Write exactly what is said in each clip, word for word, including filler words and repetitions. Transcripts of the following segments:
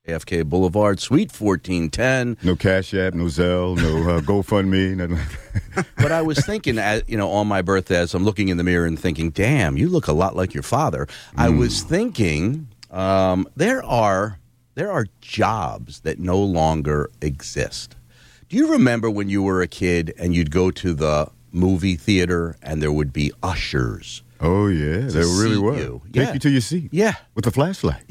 J F K Boulevard, Suite fourteen ten. No Cash App, no Zelle, no uh, GoFundMe, nothing like that. But I was thinking, as, you know, on my birthday, as I'm looking in the mirror and thinking, damn, you look a lot like your father. Mm. I was thinking um, there are there are jobs that no longer exist. Do you remember when you were a kid and you'd go to the movie theater and there would be ushers? Oh, yeah, they really were. You. Take Yeah. you to your seat. Yeah. With a flashlight.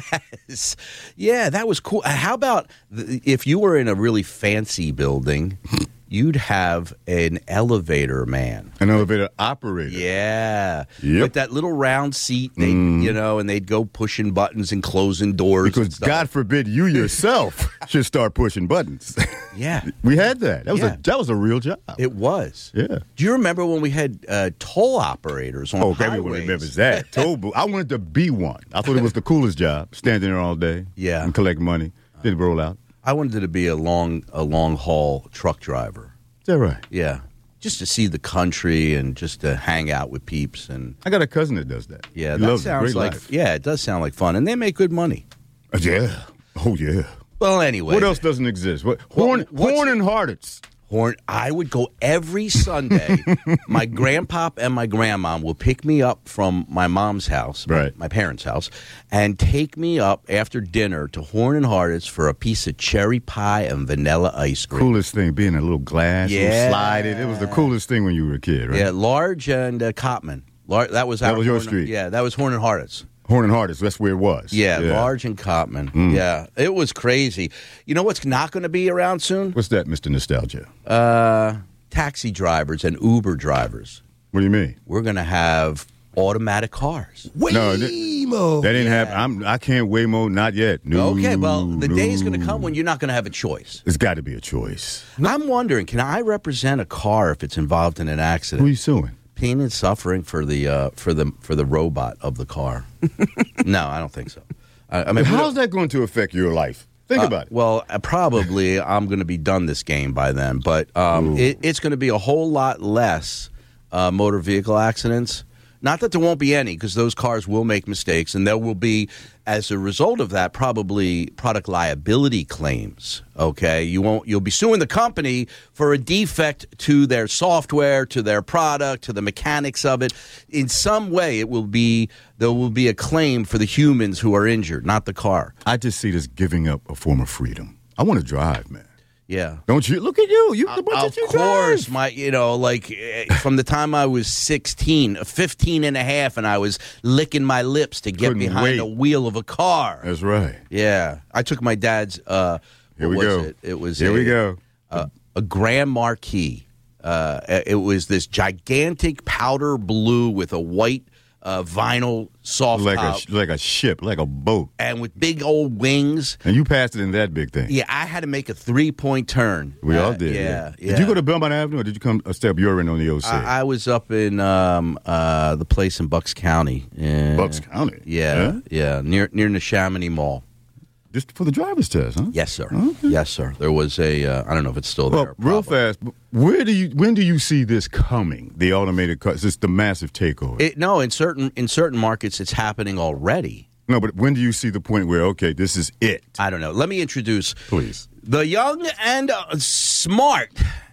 Yes. Yeah, that was cool. How about the, if you were in a really fancy building, you'd have an elevator man. An elevator operator. Yeah. Yep. With that little round seat, they, Mm. you know, and they'd go pushing buttons and closing doors. and Because stuff. God forbid you yourself should start pushing buttons. Yeah. We had that. That was Yeah. a that was a real job. It was. Yeah. Do you remember when we had uh, toll operators on Oh, highways? everyone remembers that. Toll booth. I wanted to be one. I thought it was the coolest job, standing there all day. Yeah. And collect money. Then roll out. I wanted to be a long, a long haul truck driver. Is that right? Yeah. Just to see the country and just to hang out with peeps and I got a cousin that does that. yeah, he that loves it. sounds Great like life. yeah, it does sound like fun, and they make good money. Uh, yeah. Oh yeah. Well, anyway, What else doesn't exist? What Horn what's- Horn and Hardits. Horn. I would go every Sunday. My grandpop and my grandma will pick me up from my mom's house, my- Right. my, parents' house, and take me up after dinner to Horn and Hardit's for a piece of cherry pie and vanilla ice cream. Coolest thing, being a little glass, Yeah. little slided. It was the coolest thing when you were a kid, right? Yeah, Large and uh, Cotman. Lar- that was That our was your Horn- street. Yeah, that was Horn and Hardit's. Horn and Hardits, that's where it was. Yeah, Large and Cotman. Mm. Yeah, it was crazy. You know what's not going to be around soon? What's that, Mister Nostalgia? Uh, taxi drivers and Uber drivers. What do you mean? We're going to have automatic cars. No, that, Waymo. that didn't happen. I'm, I can't Waymo, not yet. No, Okay, well, the no. day is going to come when you're not going to have a choice. There's got to be a choice. I'm wondering, can I represent a car if it's involved in an Who are accident? you suing? Pain and suffering for the uh, for the for the robot of the car. No, I don't think so. I, I mean, we How's don't- that going to affect your life? Think Uh, about it. Well, uh, probably I'm going to be done this game by then, but um, Ooh. it, it's going to be a whole lot less uh, motor vehicle accidents. Not that there won't be any, because those cars will make mistakes, and there will be, as a result of that, probably product liability claims. Okay, you won't. You'll be suing the company for a defect to their software, to their product, to the mechanics of it. In some way, it will be there will be a claim for the humans who are injured, not the car. I just see this giving up a form of freedom. I want to drive, man. Yeah. Don't you? Look at you. You the bunch Of you course, drive. my you know, like eh, from the time I was sixteen, fifteen and a half, and I was licking my lips to get Couldn't behind wait. the wheel of a car. That's right. Yeah, I took my dad's. Uh, Here what we was go. It, it was Here a, we go. A, a Grand Marquis. Uh, it was this gigantic powder blue with a white uh, vinyl soft Like top, a like a ship, like a boat. and with big old wings. And you passed it in that big thing. Yeah, I had to make a three point turn. We Uh, all did. Yeah, yeah. Did you go to Belmont Avenue or did you come a step you're in on the O C? I, I was up in um, uh, the place in Bucks County. Uh, Bucks County? Yeah, Huh? yeah, near near Neshaminy Mall. Just for the driver's test, huh? Yes, sir. Okay. Yes, sir. There was a. Uh, I don't know if it's still there. Well, real probably. fast. Where do you? When do you see this coming? The automated cars. It's the massive takeover. It, no, in certain in certain markets, it's happening already. no, but when do you see the point where okay, this is it? I don't know. Let me introduce Please. the young and uh, smart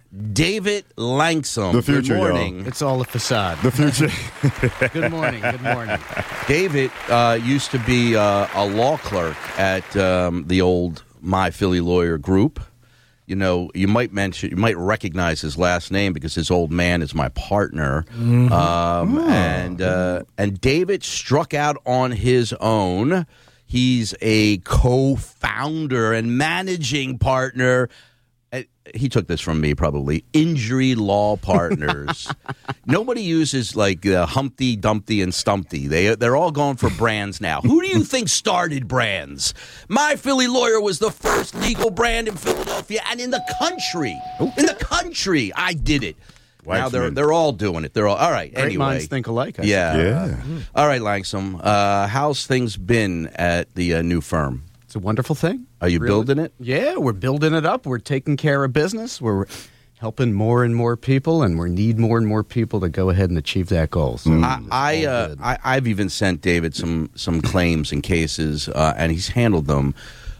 David Langsam. The future, Good y'all. morning. It's all a facade. The future. Good morning. Good morning. David uh, used to be uh, a law clerk at um, the old My Philly Lawyer Group. You know, you might mention, you might recognize his last name because his old man is my partner. Mm-hmm. Um, Oh. And uh, and David struck out on his own. He's a co-founder and managing partner. uh, He took this from me, probably. Injury Law Partners. Nobody uses like uh, Humpty, Dumpty, and Stumpty. They they're all going for brands now. Who do you think started brands? My Philly Lawyer was the first legal brand in Philadelphia and in the country. In the country, I did it. Now they're Weitzman. they're all doing it. They're all all right. Great anyway, minds think alike. I yeah. Yeah. All right, Langsam. Uh, how's things been at the uh, new firm? It's a wonderful thing. Are you Really. building it? Yeah, we're building it up. We're taking care of business. We're helping more and more people, and we need more and more people to go ahead and achieve that goal. So I it's I, all uh, good. I I've even sent David some some claims and cases, uh, and he's handled them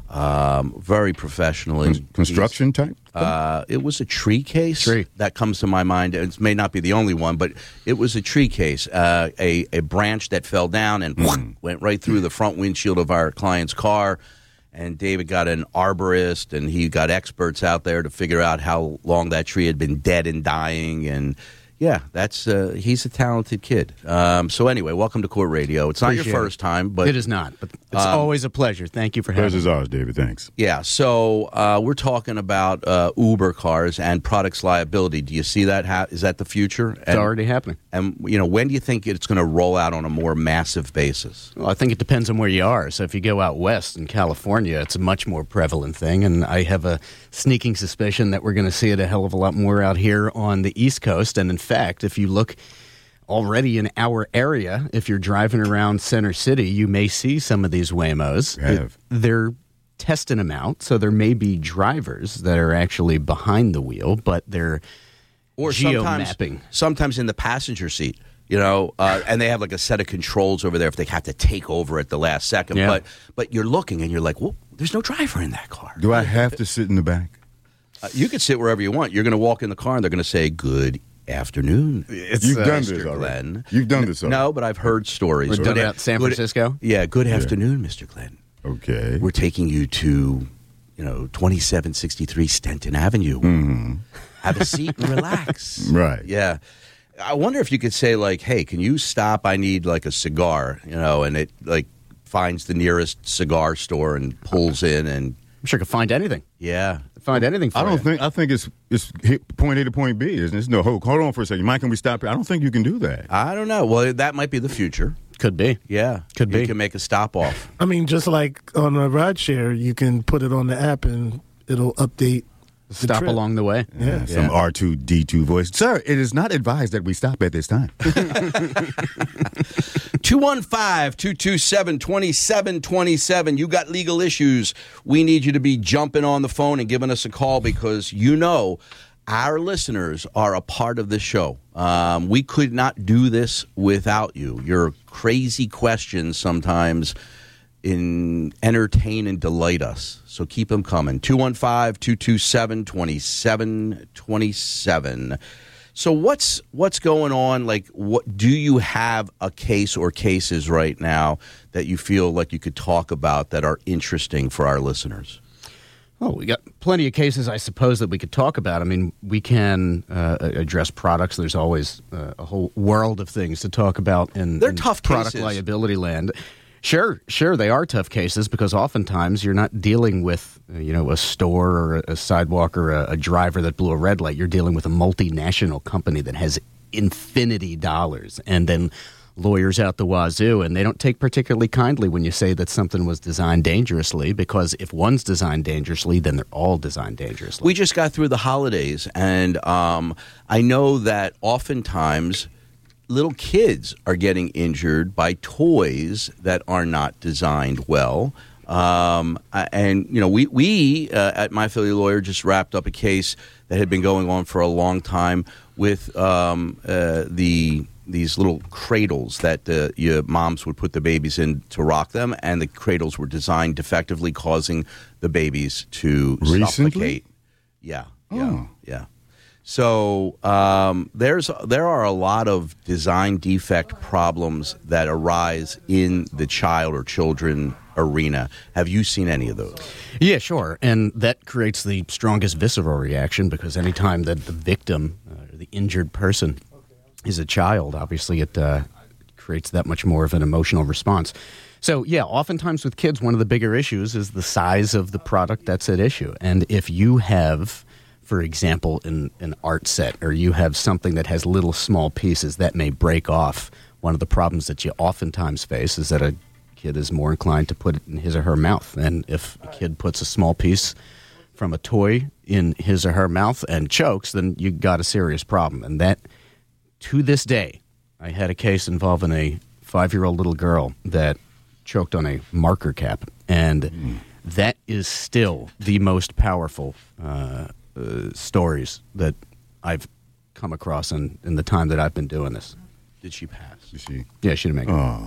um, very professionally. Con- construction type? Uh, it was a tree case. Tree. That comes to my mind. It may not be the only one, but it was a tree case. Uh, a, a branch that fell down and Mm. went right through the front windshield of our client's car. And David got an arborist, and he got experts out there to figure out how long that tree had been dead and dying. And yeah, that's uh, he's a talented kid. Um, so anyway, welcome to Court Radio. It's not Appreciate your it. first time, but It is not, but it's Um, always a pleasure. Thank you for having me. Pleasure's ours, David. Thanks. yeah. So uh, we're talking about uh, Uber cars and products liability. Do you see that? Ha- is that the future? It's And, already happening. and you know, when do you think it's going to roll out on a more massive basis? Well, I think it depends on where you are. So if you go out west in California, it's a much more prevalent thing. And I have a sneaking suspicion that we're going to see it a hell of a lot more out here on the East Coast. And in fact, if you look already in our area, if you're driving around Center City, you may see some of these Waymos. Have. It- they're testing them out. So there may be drivers that are actually behind the wheel, but they're Or geo sometimes, mapping. sometimes in the passenger seat. You know, uh, and they have like a set of controls over there if they have to take over at the last second. Yeah. But but you're looking and you're like, well, there's no driver in that car. Do I have to sit in the back? Uh, you can sit wherever you want. You're going to walk in the car and they're going to say, good afternoon. You've uh, done Mister this already. Glenn. You've done this already. No, but I've heard stories. We're Good talking a- about San good- Francisco? Yeah, good afternoon, Mister Glenn. Okay. We're taking you to, you know, twenty-seven sixty-three Stenton Avenue. Mm-hmm. Have a seat and relax. Right. Yeah. I wonder if you could say, like, hey, can you stop? I need, like, a cigar, you know, and it, like, finds the nearest cigar store and pulls in and, I'm sure I could find anything. yeah. Find anything for I don't you. think. I think it's it's hit point A to point B. Isn't it? No, hold, hold on for a second. Mike, can we stop here? I don't think you can do that. I don't know. Well, that might be the future. Could be. Yeah. Could you be. can make a stop off. I mean, just like on a ride share, you can put it on the app and it'll update. the Stop trip. along the way. Yeah. Some R two D two voice. Sir, it is not advised that we stop at this time. two one five, two two seven, two seven two seven. You got legal issues. We need you to be jumping on the phone and giving us a call because you know our listeners are a part of this show. Um, we could not do this without you. Your crazy questions sometimes in entertain and delight us. So keep them coming. two one five, two two seven, two seven two seven. So what's what's going on? Like, what do you have a case or cases right now that you feel like you could talk about that are interesting for our listeners? Oh, we got plenty of cases, I suppose, that we could talk about. I mean, we can uh, address products. There's always uh, a whole world of things to talk about in, They're in tough product cases. liability land. Sure, sure, they are tough cases because oftentimes you're not dealing with, uh, you know, a store or a sidewalk or a, a driver that blew a red light. You're dealing with a multinational company that has infinity dollars and then lawyers out the wazoo, and they don't take particularly kindly when you say that something was designed dangerously, because if one's designed dangerously, then they're all designed dangerously. We just got through the holidays, and um, I know that oftentimes little kids are getting injured by toys that are not designed well. Um, and, you know, we, we uh, at My Philly Lawyer just wrapped up a case that had been going on for a long time with um, uh, the these little cradles that uh, your moms would put the babies in to rock them, and the cradles were designed defectively, causing the babies to Recently? suffocate. Yeah, yeah, Oh. yeah. So um, there's there are a lot of design defect problems that arise in the child or children arena. Have you seen any of those? Yeah, sure. And that creates the strongest visceral reaction because anytime that the victim, uh, the injured person, is a child, obviously it uh, creates that much more of an emotional response. So, yeah, oftentimes with kids, one of the bigger issues is the size of the product that's at issue. And if you have, for example, an, an art set, or you have something that has little small pieces that may break off, one of the problems that you oftentimes face is that a kid is more inclined to put it in his or her mouth. And if a kid puts a small piece from a toy in his or her mouth and chokes, then you got a serious problem. And that, to this day, I had a case involving a five-year-old little girl that choked on a marker cap. And mm. that is still the most powerful uh, uh, stories that I've come across in, in the time that I've been doing this. Did she pass? You see? Yeah, she didn't make it. Oh.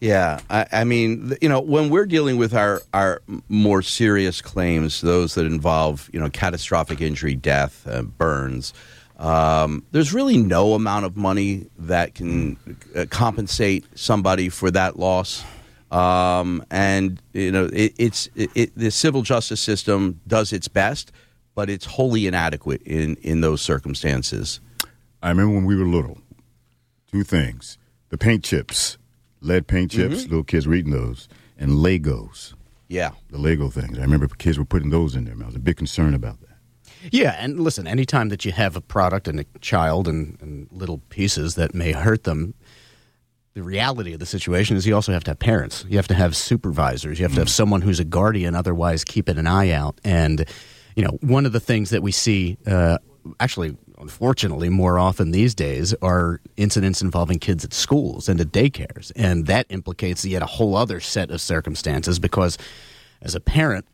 Yeah, I, I mean, th- you know, when we're dealing with our, our more serious claims, those that involve, you know, catastrophic injury, death, uh, burns, um, there's really no amount of money that can uh, compensate somebody for that loss. Um, and, you know, it, it's it, it, the civil justice system does its best, but it's wholly inadequate in, in those circumstances. I remember when we were little, two things, the paint chips. Lead paint chips, mm-hmm. little kids were eating those, and Legos. Yeah. The Lego things. I remember kids were putting those in there. I was a big concern about that. Yeah, and listen, anytime that you have a product and a child and, and little pieces that may hurt them, the reality of the situation is you also have to have parents. You have to have supervisors. You have to have someone who's a guardian, otherwise keeping an eye out. And, you know, one of the things that we see, uh, actually, unfortunately, more often these days are incidents involving kids at schools and at daycares. And that implicates yet a whole other set of circumstances because as a parent,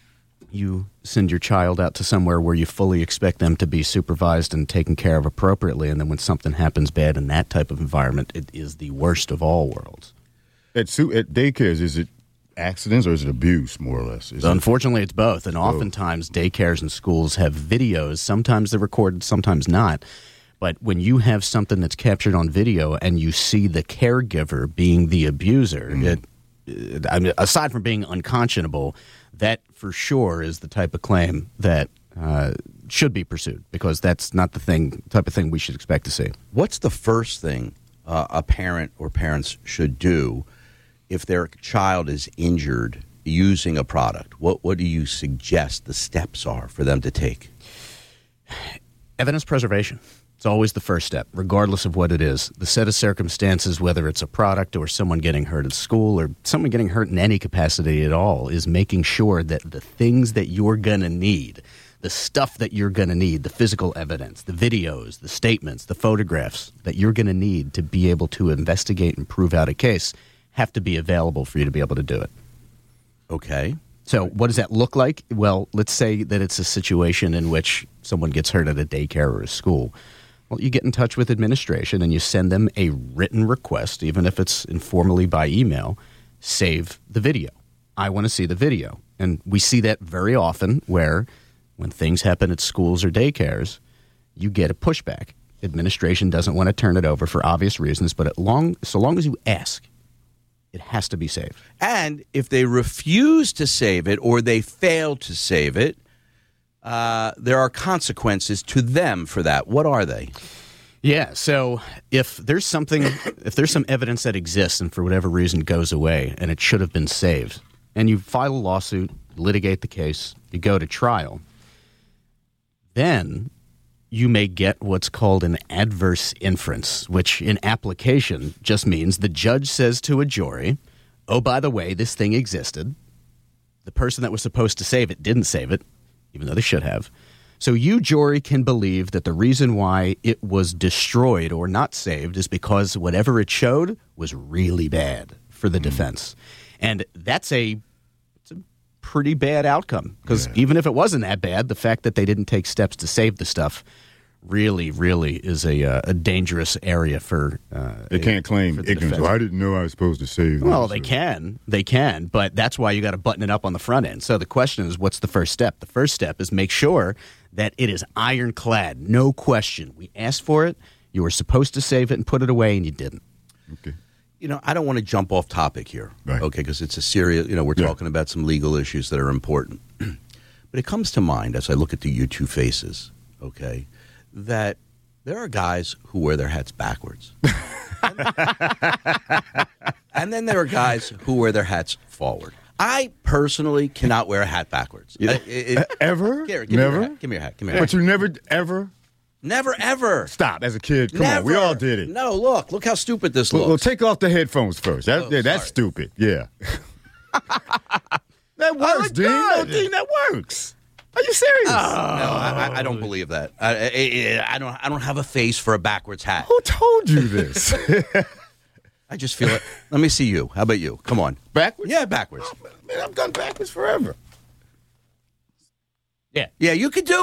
you send your child out to somewhere where you fully expect them to be supervised and taken care of appropriately. And then when something happens bad in that type of environment, it is the worst of all worlds. At, su- at daycares, is it accidents or is it abuse, more or less? Is Unfortunately, it- it's both. And oftentimes, daycares and schools have videos. Sometimes they're recorded, sometimes not. But when you have something that's captured on video and you see the caregiver being the abuser, mm. it, it, I mean, aside from being unconscionable, that for sure is the type of claim that uh, should be pursued because that's not the thing type of thing we should expect to see. What's the first thing uh, a parent or parents should do if their child is injured using a product? What what do you suggest the steps are for them to take? Evidence preservation. It's always the first step, regardless of what it is. The set of circumstances, whether it's a product or someone getting hurt at school or someone getting hurt in any capacity at all, is making sure that the things that you're going to need, the stuff that you're going to need, the physical evidence, the videos, the statements, the photographs that you're going to need to be able to investigate and prove out a case have to be available for you to be able to do it. Okay. So what does that look like? Well, let's say that it's a situation in which someone gets hurt at a daycare or a school. Well, you get in touch with administration and you send them a written request, even if it's informally by email, save the video. I want to see the video. And we see that very often where when things happen at schools or daycares, you get a pushback. Administration doesn't want to turn it over for obvious reasons, but at long, so long as you ask, it has to be saved. And if they refuse to save it or they fail to save it, uh, there are consequences to them for that. What are they? Yeah, so if there's something, if there's some evidence that exists and for whatever reason goes away and it should have been saved, and you file a lawsuit, litigate the case, you go to trial, then you may get what's called an adverse inference, which in application just means the judge says to a jury, oh, by the way, this thing existed. The person that was supposed to save it didn't save it, even though they should have. So you, jury, can believe that the reason why it was destroyed or not saved is because whatever it showed was really bad for the mm. defense. And that's a, it's a pretty bad outcome because yeah. even if it wasn't that bad, the fact that they didn't take steps to save the stuff really, really is a uh, a dangerous area for uh, They can't claim ignorance. Well, I didn't know I was supposed to save this. Well, they can. They can. But that's why you got to button it up on the front end. So the question is, what's the first step? The first step is make sure that it is ironclad. No question. We asked for it. You were supposed to save it and put it away, and you didn't. Okay. You know, I don't want to jump off topic here, right. okay, because it's a serious, you know, we're yeah. talking about some legal issues that are important. But it comes to mind as I look at the U two faces, okay, that there are guys who wear their hats backwards. And then there are guys who wear their hats forward. I personally cannot wear a hat backwards. Yeah. I, it, it, ever? Gary, give never? Me your hat. Give me your hat. Give me your hat. But you never, ever? Never, ever. Stop. As a kid, come Never. on. We all did it. No, look. Look how stupid this Well, looks. well take off the headphones first. That, Oh, yeah, that's sorry. stupid. Yeah. That works, Dean. No, Dean, that works. Are you serious? No, I, I don't believe that. I, I, I don't. I don't have a face for a backwards hat. Who told you this? I just feel it. Let me see you. How about you? Come on. Backwards? Yeah, backwards. Man, I've gone backwards forever. Yeah. Yeah, you can do it.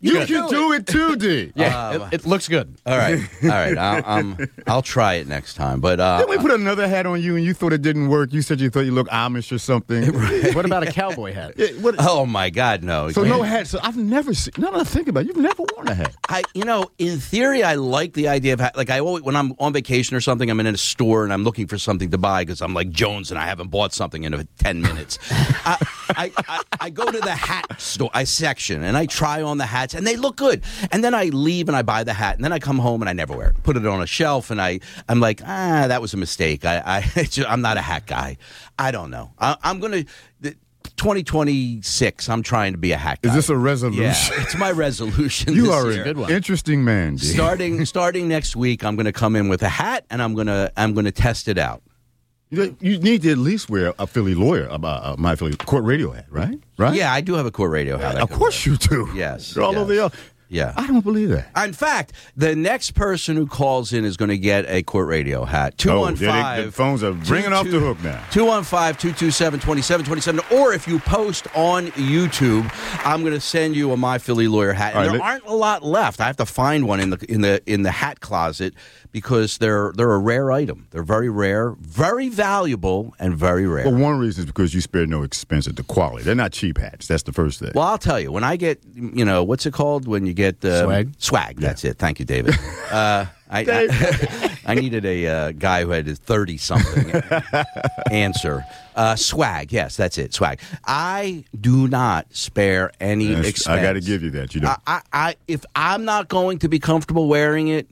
You can do it too, D. Yeah, Um, it, it looks good. All right, all right. I'll, um, I'll try it next time. But uh, Then we put another hat on you, and you thought it didn't work. You said you thought you looked Amish or something. What about a cowboy hat? Yeah, what- oh my God, no. so no hat. So I've never seen. No, no. Think about it. You've never worn a hat. I, you know, in theory, I like the idea of ha- like I always when I'm on vacation or something, I'm in a store and I'm looking for something to buy because I'm like Jones and I haven't bought something in ten minutes. I, I, I, I go to the hat store, I section, and I try on the hats, and they look good. And then I leave and I buy the hat, and then I come home and I never wear it. Put it on a shelf, and I, I'm like, ah, that was a mistake. I, I, I'm not a hat guy. I don't know. I, I'm gonna. The, twenty twenty-six, I'm trying to be a hat guy. Is this a resolution? Yeah, it's my resolution. You this are year. an Good one. interesting man, D. starting starting next week. I'm going to come in with a hat, and I'm going to I'm going to test it out. You you need to at least wear a Philly lawyer, uh, uh, my Philly court radio hat, right? Right? Yeah, I do have a court radio hat. I Of can course wear. you do. Yes, You're all yes. over the. Yeah. I don't believe that. In fact, the next person who calls in is going to get a court radio hat. two one Oh, they- five the phones are ringing off the hook now. two one five, two two seven, two seven two seven. Or if you post on YouTube, I'm going to send you a My Philly Lawyer hat. And All right, there let- aren't a lot left. I have to find one in the in the in the hat closet because they're they're a rare item. They're very rare, very valuable, and very rare. Well, one reason is because you spare no expense at the quality. They're not cheap hats. That's the first thing. Well, I'll tell you, when I get, you know, what's it called when you get uh, Swag? Swag. That's it. Thank you, David. Uh, I, I, I needed a uh, guy who had his thirty something answer. Uh, swag. Yes, that's it. Swag. I do not spare any That's- expense. I got to give you that. You know. I, I, I, if I'm not going to be comfortable wearing it,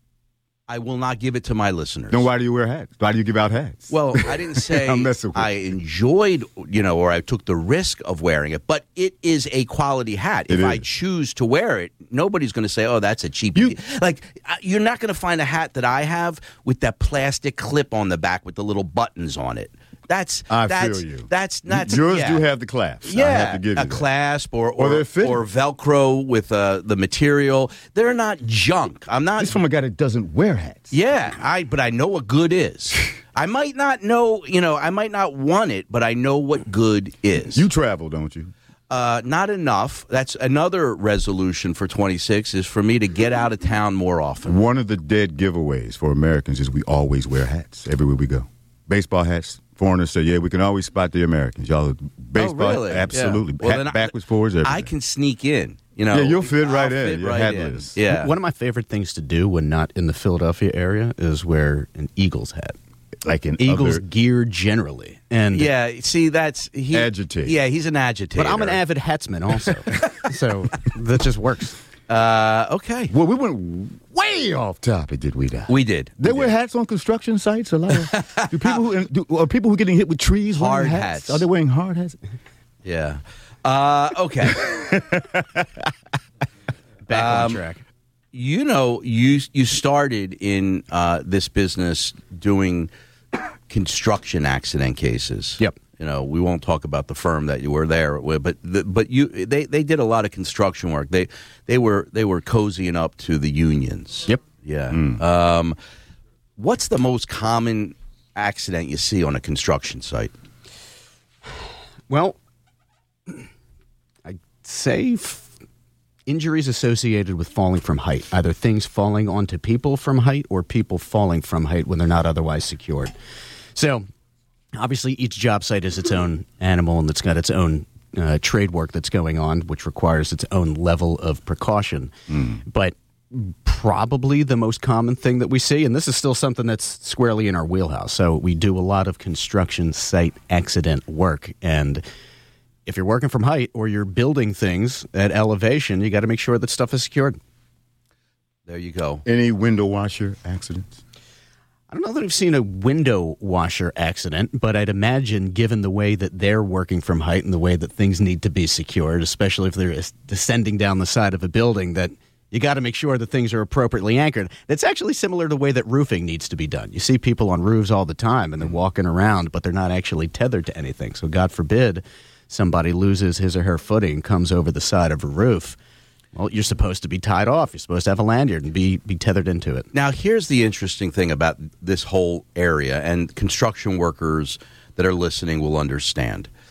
I will not give it to my listeners. Then why do you wear hats? Why do you give out hats? Well, I didn't say I'm messing with I you. enjoyed, you know, or I took the risk of wearing it, but it is a quality hat. It if I is. choose to wear it, nobody's going to say, "Oh, that's a cheap." You- like uh, you're not going to find a hat that I have with that plastic clip on the back with the little buttons on it. That's I that's feel you. that's that's Yours yeah. do have the clasps. Yeah, I have to give you a that. clasp or Or or, they're fitted. or Velcro with uh, the material. They're not junk. I'm not. This from a guy that doesn't wear hats. Yeah, I but I know what good is. I might not know, you know, I might not want it, but I know what good is. You travel, don't you? uh, not enough. That's another resolution for twenty-six is for me to get out of town more often. One of the dead giveaways for Americans is we always wear hats everywhere we go. Baseball hats. Foreigners say, yeah, we can always spot the Americans. Y'all, baseball, oh, really? absolutely. Yeah. Well, Hat- then I- backwards, forwards, everything. I can sneak in. You know, Yeah, you'll fit right I'll in. fit You're right hatless. in. Yeah. One of my favorite things to do when not in the Philadelphia area is wear an Eagles hat. like in Eagles other, gear generally. And Yeah, see, that's he, Agitator. Yeah, he's an agitator. But I'm an avid hatsman also. So that just works. Uh, okay, well, we went way off topic, did we? Now? we did. They We wear did. hats on construction sites. A lot of do people who do, are people who getting hit with trees wearing Hard hats? hats. Are they wearing hard hats? Yeah. Uh, okay. Back on Um, track. You know, you you started in uh, this business doing construction accident cases. Yep. You know, we won't talk about the firm that you were there with, but the, but you they, they did a lot of construction work. They they were they were cozying up to the unions. Yep. Yeah. Um, what's the most common accident you see on a construction site? Well, I'd say f- injuries associated with falling from height, either things falling onto people from height or people falling from height when they're not otherwise secured. So, obviously, each job site is its own animal and it's got its own uh, trade work that's going on, which requires its own level of precaution. But probably the most common thing that we see, and this is still something that's squarely in our wheelhouse. So we do a lot of construction site accident work, and if you're working from height or you're building things at elevation, you got to make sure that stuff is secured. There you go. Any window washer accidents? I don't know that I've seen a window washer accident, but I'd imagine, given the way that they're working from height and the way that things need to be secured, especially if they're descending down the side of a building, that you got to make sure that things are appropriately anchored. It's actually similar to the way that roofing needs to be done. You see people on roofs all the time, and they're walking around, but they're not actually tethered to anything. So God forbid somebody loses his or her footing and comes over the side of a roof. Well, you're supposed to be tied off. You're supposed to have a lanyard and be, be tethered into it. Now, here's the interesting thing about this whole area, and construction workers that are listening will understand.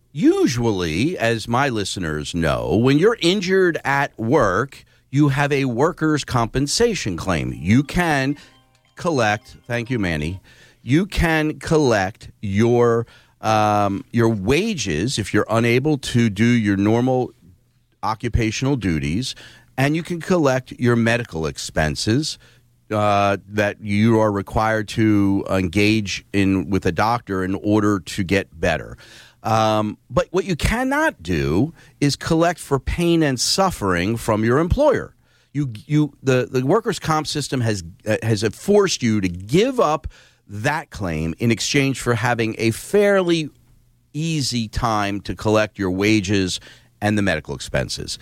usually, as my listeners know, when you're injured at work, you have a workers' compensation claim. You can collect, thank you, Manny, you can collect your um, your wages if you're unable to do your normal occupational duties, and you can collect your medical expenses uh, that you are required to engage in with a doctor in order to get better. Um, but what you cannot do is collect for pain and suffering from your employer. You, you, the, the workers' comp system has uh, has forced you to give up that claim in exchange for having a fairly easy time to collect your wages and the medical expenses.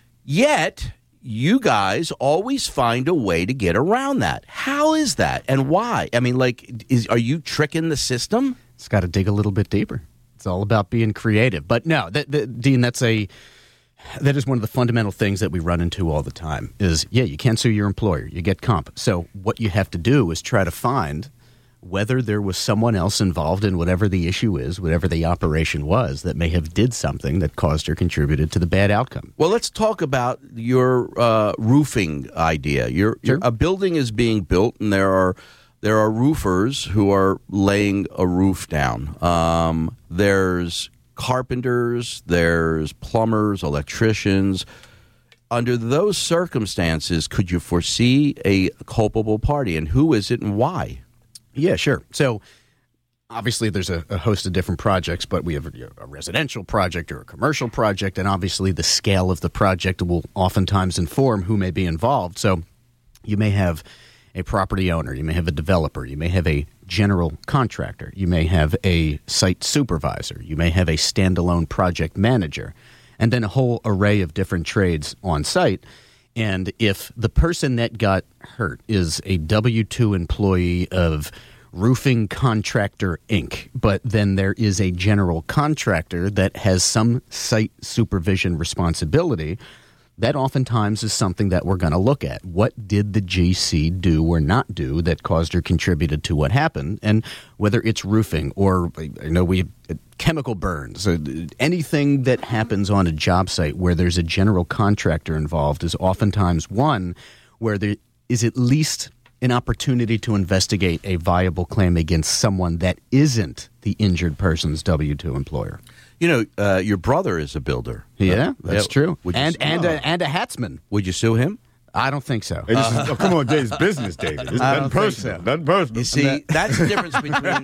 Yet, you guys always find a way to get around that. How is that, and why? I mean, like, is are you tricking the system? It's got to dig a little bit deeper. It's all about being creative. But no, that, that, Dean, that's a that is one of the fundamental things that we run into all the time is, yeah, you can't sue your employer. You get comp. So what you have to do is try to find whether there was someone else involved in whatever the issue is, whatever the operation was, that may have did something that caused or contributed to the bad outcome. Well, let's talk about your uh, roofing idea. Your, Sure. your a building is being built, and there are there are roofers who are laying a roof down. Um, there's carpenters, there's plumbers, electricians. Under those circumstances, could you foresee a culpable party, and who is it and why? Yeah, sure. So obviously there's a, a host of different projects, but we have a, a residential project or a commercial project, and obviously the scale of the project will oftentimes inform who may be involved. So you may have a property owner, you may have a developer, you may have a general contractor, you may have a site supervisor, you may have a standalone project manager, and then a whole array of different trades on site. And if the person that got hurt is a W two employee of Roofing Contractor Incorporated, but then there is a general contractor that has some site supervision responsibility, that oftentimes is something that we're going to look at. What did the G C do or not do that caused or contributed to what happened? And whether it's roofing or, you know, we chemical burns, uh, anything that happens on a job site where there's a general contractor involved is oftentimes one where there is at least an opportunity to investigate a viable claim against someone that isn't the injured person's W two employer. You know, uh, your brother is a builder. Yeah, that's yeah. true. Would you And s- and Oh. a, and a hatsman. Would you sue him? I don't think so. Hey, this is, oh, come on, Dave. It's business, David. It's I nothing don't think personal. so. Nothing personal. You see, that's the difference between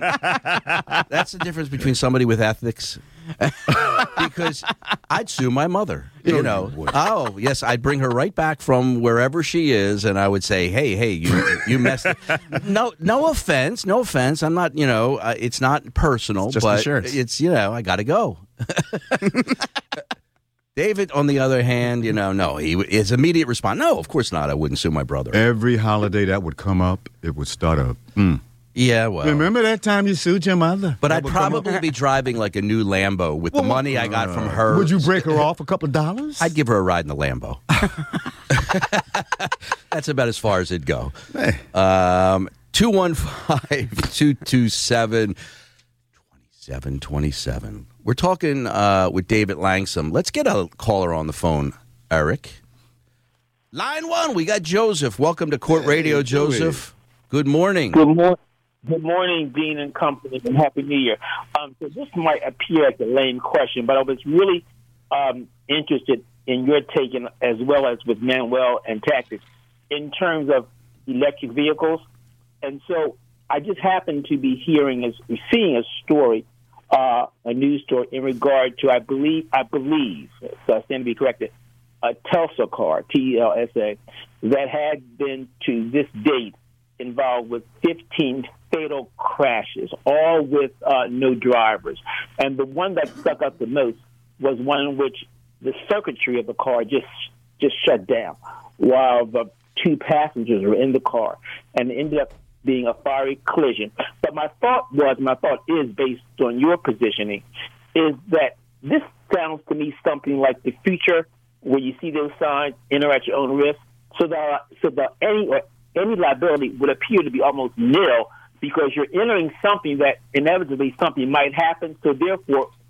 that's the difference between somebody with ethics. Because I'd sue my mother. You know, oh yes, I'd bring her right back from wherever she is, and I would say, "Hey, hey, you you messed." No, no offense, no offense. I'm not, you know, uh, it's not personal, It's just but insurance. it's, you know, I got to go. David, on the other hand, you know, no, he his immediate response, no, of course not. I wouldn't sue my brother. Every holiday that would come up, it would start a. Mm. Yeah, well, Remember that time you sued your mother? but That I'd would come up? probably be driving like a new Lambo with the money I got from her. Would you break her off a couple of dollars? I'd give her a ride in the Lambo. That's about as far as it'd go. Um, two one five, two two seven, two seven two seven. We're talking uh, with David Langsam. Let's get a caller on the phone, Eric. Line one, we got Joseph. Welcome to Court Radio, Joseph. Good morning. Good morning. Good morning, Dean and company, and Happy New Year. Um, so this might appear as a lame question, but I was really um, interested in your take, in, as well as with Manuel and Tactics, in terms of electric vehicles. And so I just happened to be hearing, as seeing a story, uh, a news story in regard to, I believe, I believe, so I stand to be corrected, a Tesla car, T E L S A, that had been to this date involved with fifteen fatal crashes, all with uh, no drivers. And the one that stuck out the most was one in which the circuitry of the car just just shut down while the two passengers were in the car, and it ended up being a fiery collision. But my thought was, my thought is, based on your positioning, is that this sounds to me something like the future where you see those signs, enter at your own risk, so that so that any or any liability would appear to be almost nil, because you're entering something that inevitably something might happen. So therefore,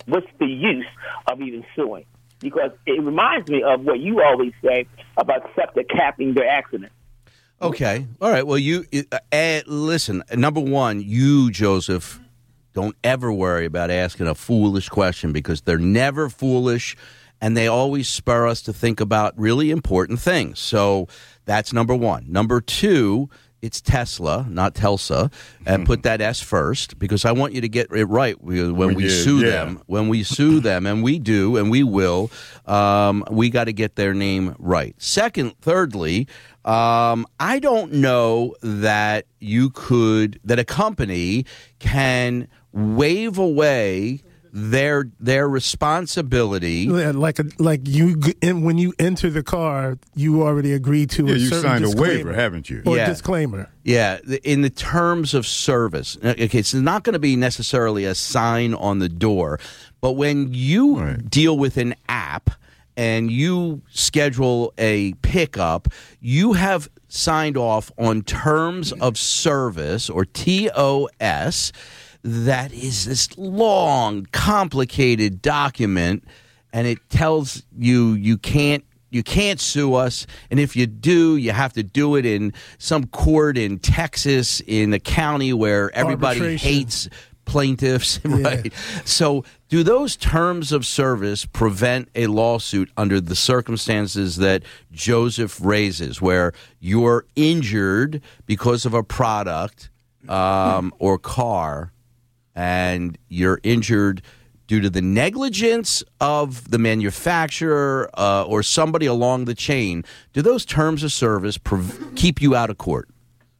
what's the use of even suing? Because it reminds me of what you always say about SEPTA capping their accidents. Okay. All right. Well, you uh, listen, number one, you, Joseph, don't ever worry about asking a foolish question because they're never foolish and they always spur us to think about really important things. So that's number one. Number two, it's Tesla, not Telsa, and put that S first because I want you to get it right when we, we sue yeah. them. When we sue them, and we do, and we will, um, we got to get their name right. Second, thirdly, um, I don't know that you could, that a company can wave away their their responsibility. Like a, like you when you enter the car, you already agreed to yeah, a you certain signed disclaimer, a waiver, haven't you? Or yeah. a disclaimer. Yeah, in the terms of service. Okay, it's not going to be necessarily a sign on the door, but when you right. deal with an app and you schedule a pickup, you have signed off on terms of service, or T O S. That is this long, complicated document, and it tells you you can't you can't sue us, and if you do, you have to do it in some court in Texas, in a county where everybody hates plaintiffs, right? Yeah. So do those terms of service prevent a lawsuit under the circumstances that Joseph raises, where you're injured because of a product um, or car, and you're injured due to the negligence of the manufacturer uh, or somebody along the chain? Do those terms of service prov- keep you out of court?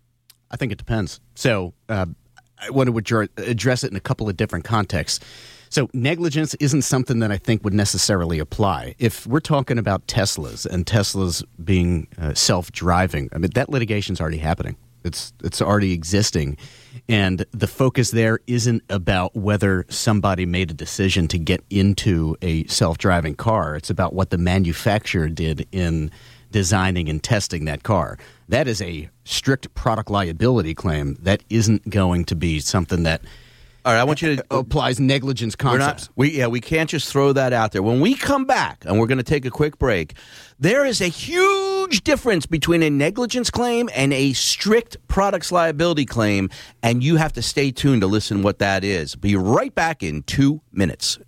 I think it depends. So uh, I want to address it in a couple of different contexts. So negligence isn't something that I think would necessarily apply. If we're talking about Teslas and Teslas being uh, self-driving, I mean, that litigation's already happening. It's it's already existing. And the focus there isn't about whether somebody made a decision to get into a self-driving car. It's about what the manufacturer did in designing and testing that car. That is a strict product liability claim. That isn't going to be something that All right, I want you to applies negligence concepts. Not, we yeah, we can't just throw that out there. When we come back, and we're going to take a quick break, there is a huge difference between a negligence claim and a strict products liability claim, and you have to stay tuned to listen what that is. Be right back in two minutes.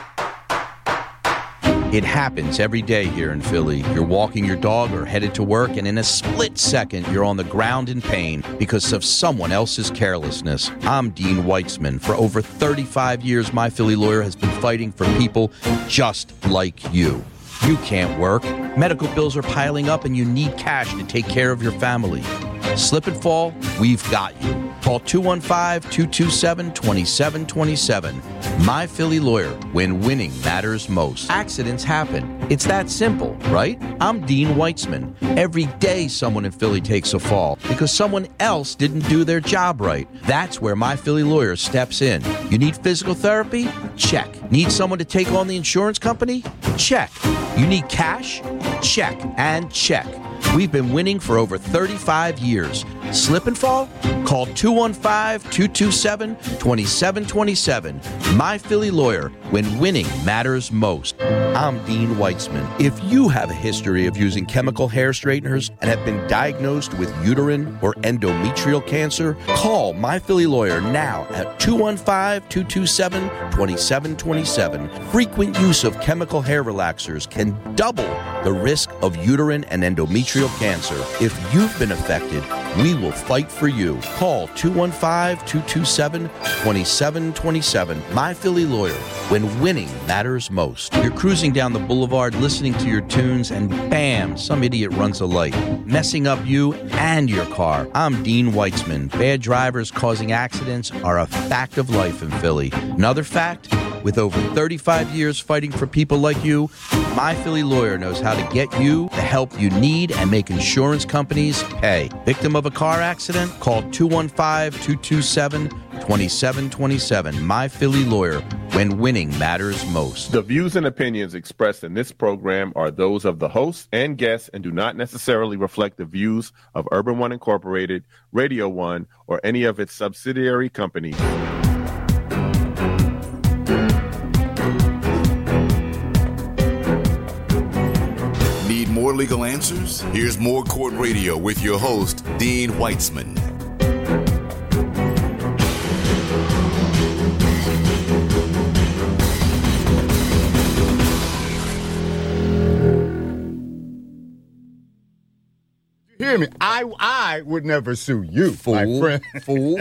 It happens every day here in Philly. You're walking your dog or headed to work, and in a split second, you're on the ground in pain because of someone else's carelessness. I'm Dean Weitzman. For over thirty-five years, My Philly Lawyer has been fighting for people just like you. You can't work. Medical bills are piling up, and you need cash to take care of your family. Slip and fall, we've got you. Call two one five, two two seven, two seven two seven. My Philly Lawyer, when winning matters most. Accidents happen. It's that simple, right? I'm Dean Weitzman. Every day someone in Philly takes a fall because someone else didn't do their job right. That's where My Philly Lawyer steps in. You need physical therapy? Check. Need someone to take on the insurance company? Check. You need cash? Check and check. We've been winning for over thirty-five years. Slip and fall? Call two one five, two two seven, two seven two seven. My Philly Lawyer, when winning matters most. I'm Dean Weitzman. If you have a history of using chemical hair straighteners and have been diagnosed with uterine or endometrial cancer, call My Philly Lawyer now at two one five, two two seven, two seven two seven. Frequent use of chemical hair relaxers can double the risk of uterine and endometrial cancer. If you've been affected, we will fight for you. Call two one five, two two seven, two seven two seven. My Philly Lawyer, when winning matters most. You're cruising down the boulevard listening to your tunes, and bam, some idiot runs a light, messing up you and your car. I'm Dean Weitzman. Bad drivers causing accidents are a fact of life in Philly. Another fact, with over thirty-five years fighting for people like you, My Philly Lawyer knows how to get you the help you need and make insurance companies pay. Victim of a car accident? Call two one five, two two seven, two seven two seven. My Philly Lawyer, when winning matters most. The views and opinions expressed in this program are those of the host and guests and do not necessarily reflect the views of Urban One Incorporated, Radio One, or any of its subsidiary companies. legal answers? Here's More Court Radio with your host, Dean Weitzman. Hear me? I I would never sue you, Fool. my friend. Fool.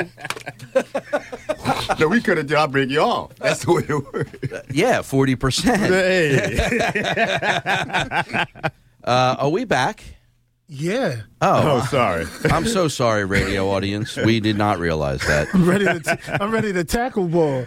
No, we could have I'll break you off. That's the way it works. Yeah, forty percent. Hey. Uh, are we back? Yeah. Oh, Oh, sorry. I'm so sorry, radio audience. We did not realize that. I'm ready to t- I'm ready to tackle ball.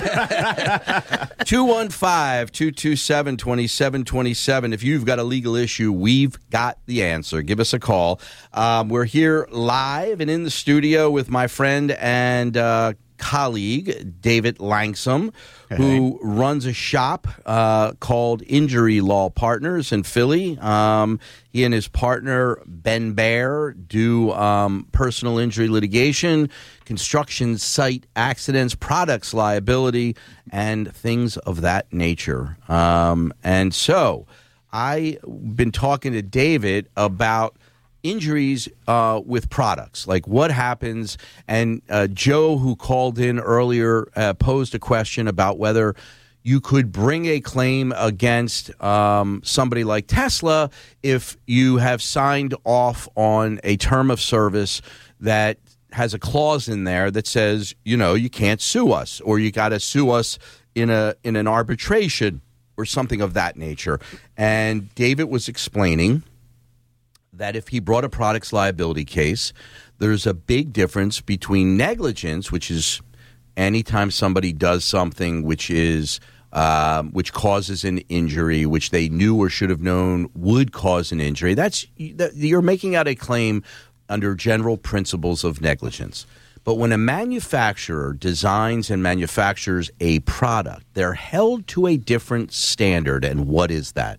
two one five, two two seven, two seven two seven. If you've got a legal issue, we've got the answer. Give us a call. Um, we're here live and in the studio with my friend and uh, colleague, David Langsam, Hey. who runs a shop uh, called Injury Law Partners in Philly. Um, he and his partner, Ben Bear, do um, personal injury litigation, construction site accidents, products liability, and things of that nature. Um, and so I've been talking to David about injuries uh, with products, like what happens. And uh, Joe, who called in earlier, uh, posed a question about whether you could bring a claim against um, somebody like Tesla if you have signed off on a term of service that has a clause in there that says, you know, you can't sue us, or you got to sue us in a in an arbitration or something of that nature. And David was explaining that if he brought a products liability case, there's a big difference between negligence, which is anytime somebody does something which is um, which causes an injury, which they knew or should have known would cause an injury. That's you're making out a claim under general principles of negligence. But when a manufacturer designs and manufactures a product, they're held to a different standard. And what is that?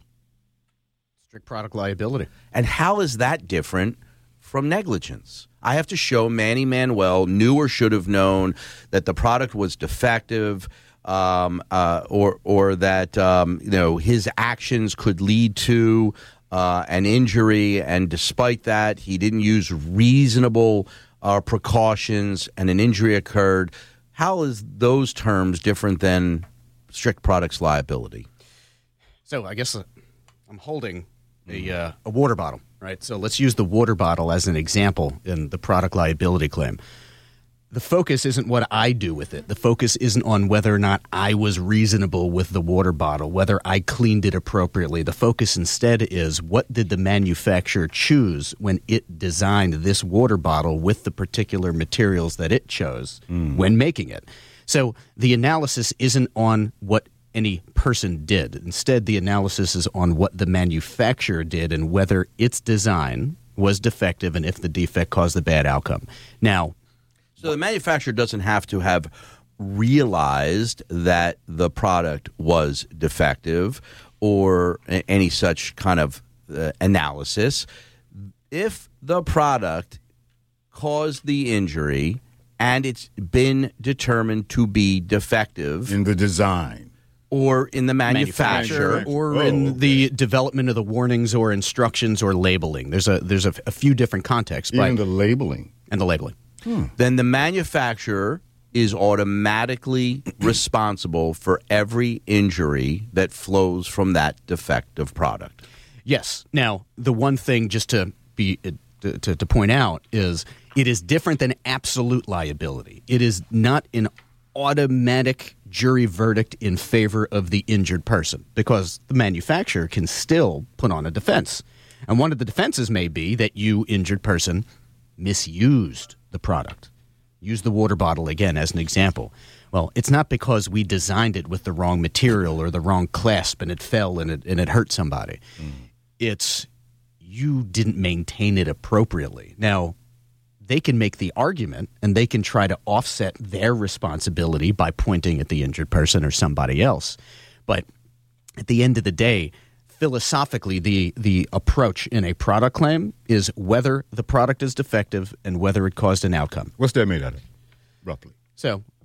Strict product liability. And how is that different from negligence? I have to show Manny Manuel knew or should have known that the product was defective, um, uh, or or that um, you know his actions could lead to uh, an injury, and despite that, he didn't use reasonable uh, precautions, and an injury occurred. How is those terms different than strict products liability? So I guess uh, I'm holding a, uh, a water bottle, right? So let's use the water bottle as an example in the product liability claim. The focus isn't what I do with it. The focus isn't on whether or not I was reasonable with the water bottle, whether I cleaned it appropriately. The focus instead is what did the manufacturer choose when it designed this water bottle with the particular materials that it chose mm. when making it. So the analysis isn't on what any person did. Instead, the analysis is on what the manufacturer did and whether its design was defective and if the defect caused the bad outcome. Now, so the manufacturer doesn't have to have realized that the product was defective or any such kind of uh, analysis. If the product caused the injury and it's been determined to be defective in the design, or in the manufacturer, manufacturer or oh, in okay. the development of the warnings or instructions or labeling. There's a there's a, a few different contexts. Even but, the labeling. And the labeling. Hmm. Then the manufacturer is automatically responsible for every injury that flows from that defective product. Yes. Now, the one thing just to be to, to, to point out is it is different than absolute liability. It is not an automatic jury verdict in favor of the injured person because the manufacturer can still put on a defense. And one of the defenses may be that you, injured person, misused the product. Use the water bottle again as an example. Well, it's not because we designed it with the wrong material or the wrong clasp and it fell and it, and it hurt somebody. Mm. It's you didn't maintain it appropriately. Now, they can make the argument and they can try to offset their responsibility by pointing at the injured person or somebody else. But at the end of the day, philosophically, the, the approach in a product claim is whether the product is defective and whether it caused an outcome. What's that made out of, roughly? So, metal.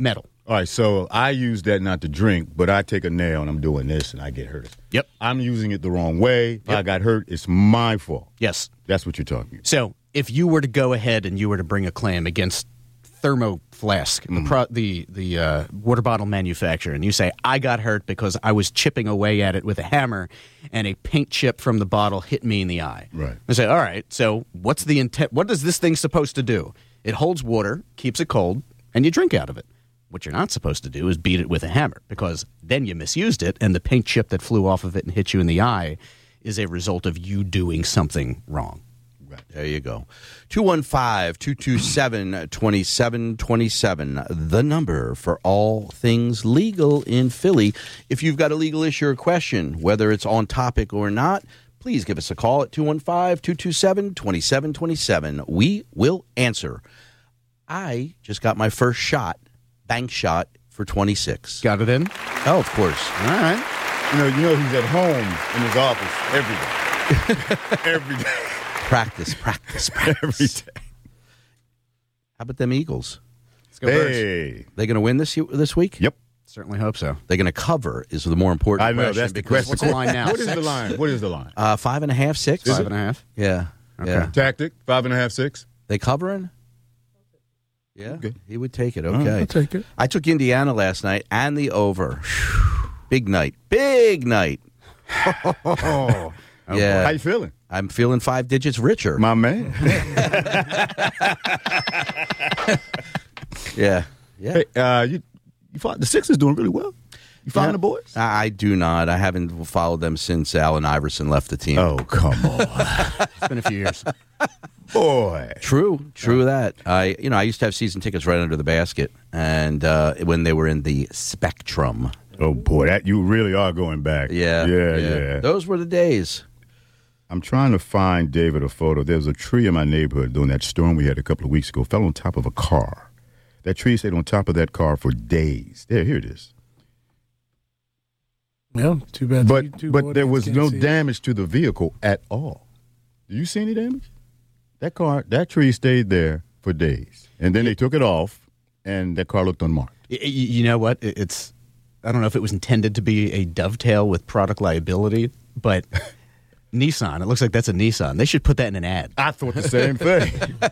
All right, so I use that not to drink, but I take a nail and I'm doing this and I get hurt. Yep. I'm using it the wrong way. If Yep. I got hurt, it's my fault. Yes. That's what you're talking about. So if you were to go ahead and you were to bring a claim against Thermo Flask, Mm. the pro, the, the uh, water bottle manufacturer, and you say, I got hurt because I was chipping away at it with a hammer and a paint chip from the bottle hit me in the eye. Right. I say, all right, so what's the intent? What is this thing supposed to do? It holds water, keeps it cold, and you drink out of it. What you're not supposed to do is beat it with a hammer, because then you misused it, and the paint chip that flew off of it and hit you in the eye is a result of you doing something wrong. Right. There you go. two one five, two two seven, two seven two seven, the number for all things legal in Philly. If you've got a legal issue or question, whether it's on topic or not, please give us a call at two one five, two two seven, two seven two seven. We will answer. I just got my first shot, bank shot, for twenty-six. Got it in? Oh, of course. All right. You know, you know he's at home in his office every day. every day. Practice, practice, practice. Every day. How about them Eagles? Let's go first. Hey. They going to win this this week? Yep. Certainly hope so. They're going to cover is the more important I know, question. that's the because- question. What's the line now? What is the Six? line? What is the line? Uh, five and a half, six? Five and a half? Yeah. Okay. Yeah. Tactic, five and a half, six. They covering? Yeah. Okay. He would take it. right, Okay. I'll take it. I took Indiana last night and the over. Big night. Big night. Oh, Yeah. how you feeling? I'm feeling five digits richer. My man. Yeah. Yeah. Hey, uh, you, you find the Sixers doing really well. You following Yeah. the boys? I I do not. I haven't followed them since Allen Iverson left the team. Oh, come on. It's been a few years. Boy. True, true that. I, you know, I used to have season tickets right under the basket, and uh, when they were in the Spectrum. Oh, boy. That you really are going back. Yeah, Yeah, yeah. Those were the days. I'm trying to find David a photo. There was a tree in my neighborhood during that storm we had a couple of weeks ago. Fell on top of a car. That tree stayed on top of that car for days. There, here it is. Yeah, too bad. But YouTube but there audience was can't no see it. damage to the vehicle at all. Do you see any damage? That car, that tree stayed there for days, and then they took it off, and that car looked unmarked. Y- y- You know what? It- It's I don't know if it was intended to be a dovetail with product liability, but Nissan. It looks like that's a Nissan. They should put that in an ad. I thought the same thing.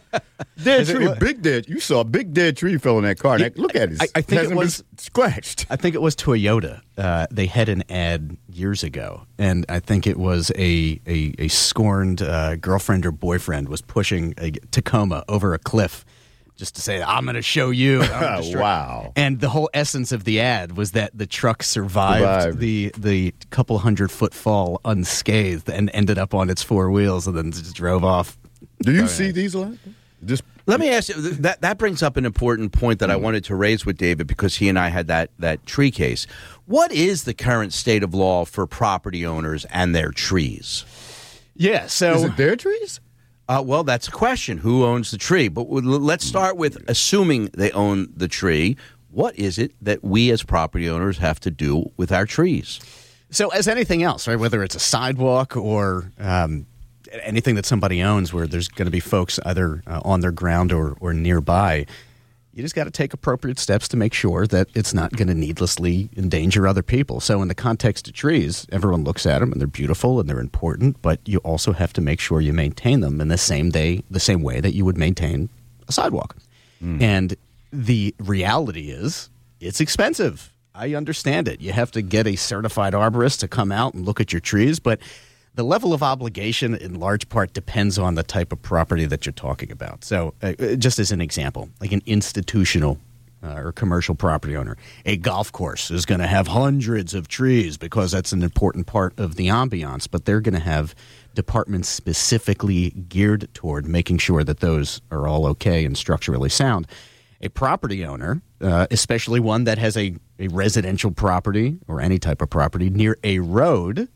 Dead Is it tree, what? big dead. You saw a big dead tree fell in that car. That- look at it. I- I think it Hasn't been was- scratched. I think it was Toyota. Uh, they had an ad years ago, and I think it was a a, a scorned uh, girlfriend or boyfriend was pushing a Tacoma over a cliff just to say, "I'm going to show you." I'm gonna destroy-" Wow. And the whole essence of the ad was that the truck survived, Survived. the the couple hundred foot fall unscathed and ended up on its four wheels and then just drove off. Do you see these a lot? Just Let me ask you, th- that that brings up an important point that I wanted to raise with David, because he and I had that, that tree case. What is the current state of law for property owners and their trees? Yeah. So is it their trees? Uh, well, that's a question. Who owns the tree? But w- let's start with assuming they own the tree. What is it that we as property owners have to do with our trees? So, as anything else, right? Whether it's a sidewalk or um, anything that somebody owns, where there's going to be folks either uh, on their ground or, or nearby, you just got to take appropriate steps to make sure that it's not going to needlessly endanger other people. So, in the context of trees, everyone looks at them and they're beautiful and they're important, but you also have to make sure you maintain them in the same day, the same way that you would maintain a sidewalk. Mm. And the reality is, it's expensive. I understand it. You have to get a certified arborist to come out and look at your trees, but the level of obligation in large part depends on the type of property that you're talking about. So uh, just as an example, like an institutional uh, or commercial property owner, a golf course is going to have hundreds of trees because that's an important part of the ambiance, but they're going to have departments specifically geared toward making sure that those are all okay and structurally sound. A property owner, uh, especially one that has a, a residential property or any type of property near a road,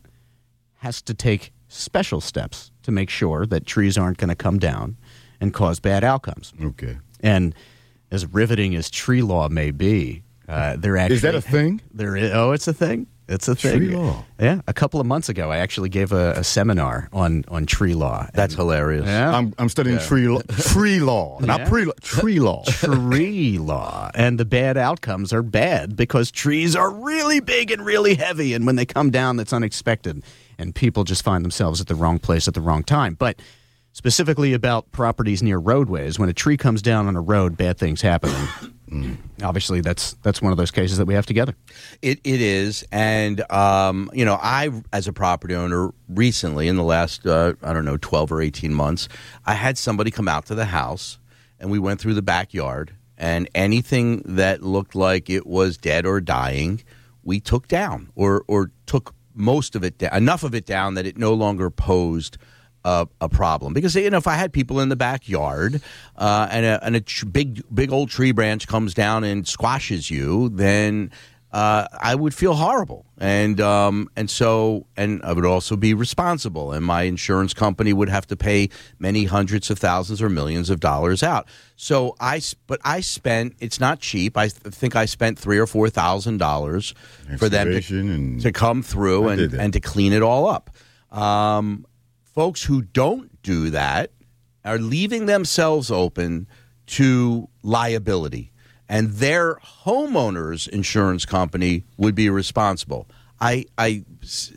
has to take special steps to make sure that trees aren't going to come down and cause bad outcomes. Okay. And as riveting as tree law may be, uh, there actually Is that a thing? There is. Oh, it's a thing. It's a thing. Tree law. Yeah. A couple of months ago, I actually gave a, a seminar on, on tree law. That's hilarious. Yeah. I'm I'm studying tree law, tree law, not Yeah. pre law, tree law. Tree law. And the bad outcomes are bad because trees are really big and really heavy. And when they come down, that's unexpected. And people just find themselves at the wrong place at the wrong time. But specifically about properties near roadways, when a tree comes down on a road, bad things happen. And obviously, that's that's one of those cases that we have together. It it is, and um, you know, I as a property owner recently in the last uh, I don't know twelve or eighteen months, I had somebody come out to the house, and we went through the backyard, and anything that looked like it was dead or dying, we took down or or took most of it down, enough of it down that it no longer posed A, a problem. Because, you know, if I had people in the backyard uh, and a, and a tr- big big old tree branch comes down and squashes you, then uh, I would feel horrible. And um, and so and I would also be responsible. And my insurance company would have to pay many hundreds of thousands or millions of dollars out. So I, but I spent, it's not cheap. I th- think I spent three or four thousand dollars for them to, and to come through I did and, that. and to clean it all up. Um, Folks who don't do that are leaving themselves open to liability, and their homeowner's insurance company would be responsible. I, I s-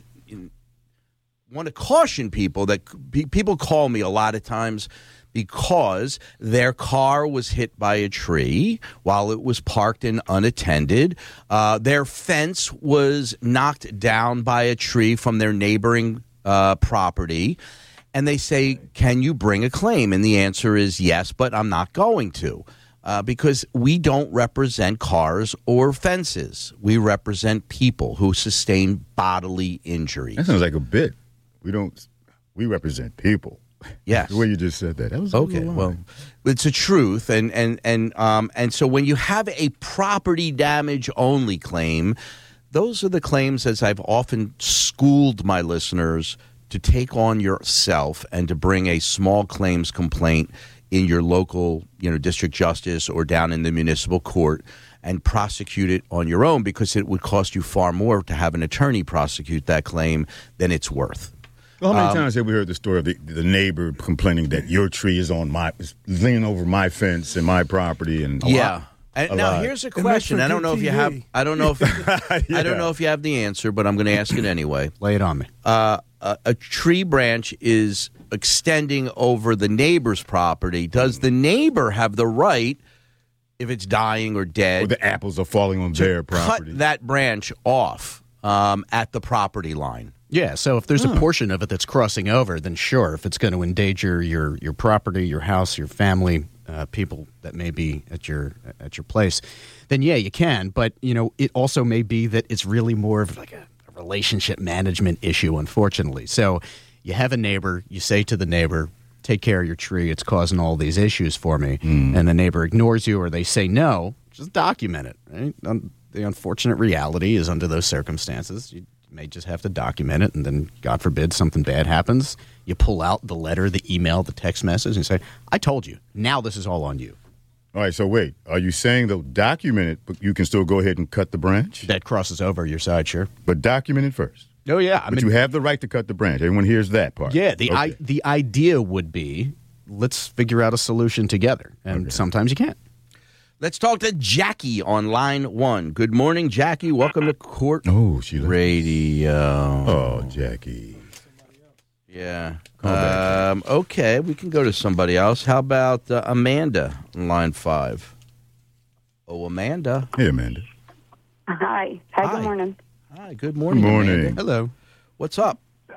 want to caution people that p- people call me a lot of times because their car was hit by a tree while it was parked and unattended. Uh, their fence was knocked down by a tree from their neighboring Uh, property, and they say, can you bring a claim? And the answer is yes, but I'm not going to uh, because we don't represent cars or fences. We represent people who sustain bodily injuries. That sounds like a bit. We don't. We represent people. Yes. The way you just said that. That was a Okay, good line. well, it's a truth, and and and um and so when you have a property damage only claim, those are the claims, as I've often schooled my listeners, to take on yourself and to bring a small claims complaint in your local, you know, district justice or down in the municipal court and prosecute it on your own, because it would cost you far more to have an attorney prosecute that claim than it's worth. Well, how many Um, times have we heard the story of the, the neighbor complaining that your tree is on my, is leaning over my fence and my property? And Yeah. And A now lot. here's a And that's question. for I don't know if you T V. have. I don't know if. I Yeah. don't know if you have the answer, but I'm going to ask it anyway. Lay it on me. Uh, a, a tree branch is extending over the neighbor's property. Does the neighbor have the right, if it's dying or dead, Or the apples are falling on their property. cut that branch off um, at the property line? Yeah, so if there's a portion of it that's crossing over, then sure, if it's going to endanger your, your property, your house, your family, uh, people that may be at your at your place, then yeah, you can. But, you know, it also may be that it's really more of like a, a relationship management issue, unfortunately. So you have a neighbor, you say to the neighbor, take care of your tree, it's causing all these issues for me, and the neighbor ignores you or they say no, just document it, right? Um, the unfortunate reality is under those circumstances, you may just have to document it, and then, God forbid, something bad happens. You pull out the letter, the email, the text message, and say, I told you. Now this is all on you. All right, so wait. Are you saying, though, document it, but you can still go ahead and cut the branch? That crosses over your side, sure. But document it first. Oh, yeah. I But mean, you have the right to cut the branch. Everyone hears that part. yeah, the, I, Okay. the idea would be, let's figure out a solution together. And Okay. sometimes you can't. Let's talk to Jackie on line one. Good morning, Jackie. Welcome to Court Oh, she left. Radio. Oh, Jackie. Yeah. Call back. Um, okay, we can go to somebody else. How about uh, Amanda on line five? Oh, Amanda. Hey, Amanda. Hi. Hi, Hi. good morning. Hi, good morning. Good morning. Amanda. Hello. What's up?